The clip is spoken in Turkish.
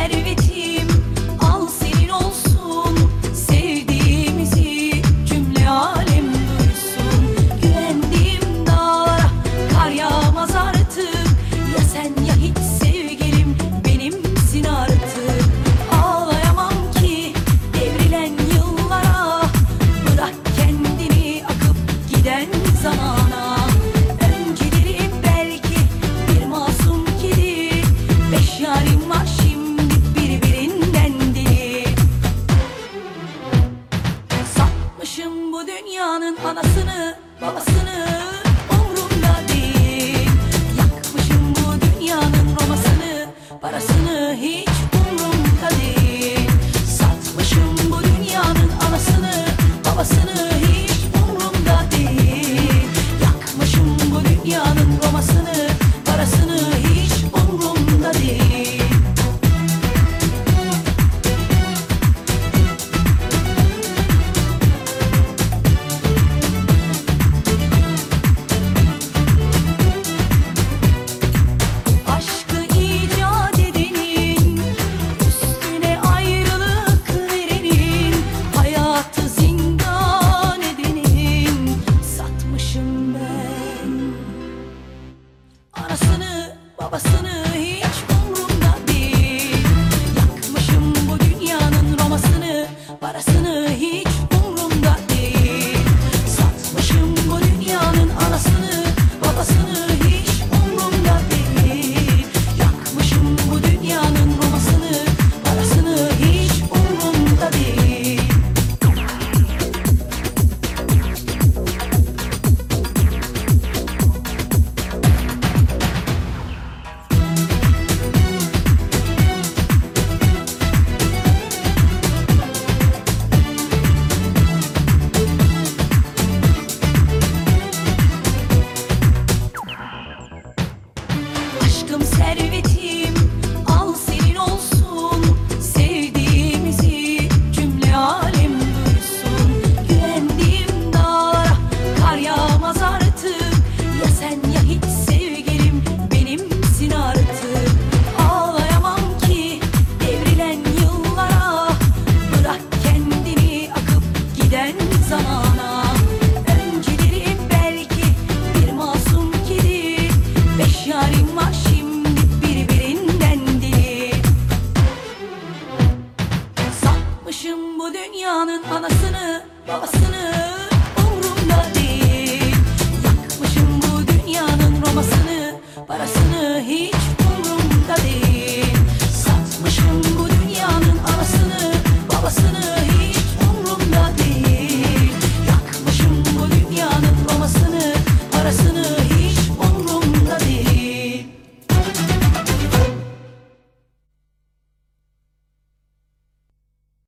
servetim, al senin olsun. Sevdiğimizi cümle alem duysun. Güvendiğim dağlara kar yağmaz artık. Ya sen ya hiç sevgilim benimsin artık. Ağlayamam ki devrilen yıllara, bırak kendini akıp giden zamana. Önceleri belki bir masum kedi, beş yarim var şimdi birbirinden deli. Satmışım bu dünyanın anasını babasını, umrumda değil. Yakmışım bu dünyanın romasını parasını, hiç umrumda değil. Satmışım bu dünyanın anasını babasını, hiç umrumda değil. Yakmışım bu dünyanın romasını parasını, hiç umrumda değil. Aşkı icat edenin, üstüne ayrılık verenin, hayatı zindan edenin satmışım ben. Anasını babasını hiç umrumda değil. Yakmışım bu dünyanın romasını parasını, hiç umrumda değil. Satmışım bu dünyanın anasını babasını, hiç umrumda değil. Yakmışım bu dünyanın romasını parasını, hiç umrumda değil. Aşkım servetim, al senin olsun. Sevdiğimizi cümle alem duysun. Güvendiğim dağlara kar yağmaz artık. Ya sen ya hiç sevgilim benimsin artık. Ağlayamam ki devrilen yıllara, bırak kendini akıp giden zamana. Önceleri belki bir masum kedi, beş yarim var şimdi birbirinden deli. Satmışım bu dünyanın anasını babasını, umrumda değil. Yakmışım bu dünyanın romasını parasını, hiç umrumda değil. Satmışım bu dünyanın anasını babasını,